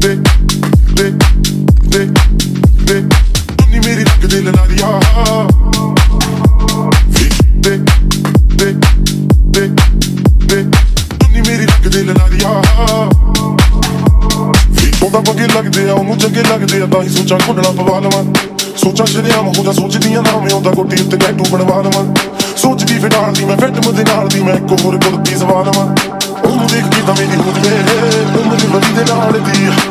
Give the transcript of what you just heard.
तुमने मेरी रख दिल ना दिया तुमने मेरी रख दिल ना दिया ਉਹਦਾ ਪੱਗੇ ਲੱਗਦੇ ਆ ਉਹਨੂੰ ਚੰਗੇ ਲੱਗਦੇ ਆ ਤਾਂ ਹੀ ਸੋਚਾਂ ਘੁੰਡਣਾ ਪਵਾ ਲਵਾਂ ਸੋਚਾਂ ਸ਼ਰਿਆਮ ਉਹਦਾ ਸੋਚਦੀਆਂ ਨਾ ਮੈਂ ਉਹਦਾ ਗੋਟੀ ਉੱਤੇ ਟੈਟੂ ਬਣਵਾ ਲਵਾਂ ਸੋਚਦੀ ਫਿਰ ਡਾਲਦੀ ਮੈਂ ਫਿੱਟ ਮੁੱਦੇ ਨਾਲ ਦੀ ਮੈਂ ਇੱਕ ਹੋਰ ਕੁੜਤੀ ਸਵਾ ਲਵਾਂ ਉਹਨੂੰ ਦੇਖ ਕੇ ਤਾਂ ਮੇਰੀ ਹੋ ਜਵੇ ਉਹ ਮੈਨੂੰ ਵਰੀ ਦੇ ਨਾਲ ਦੀ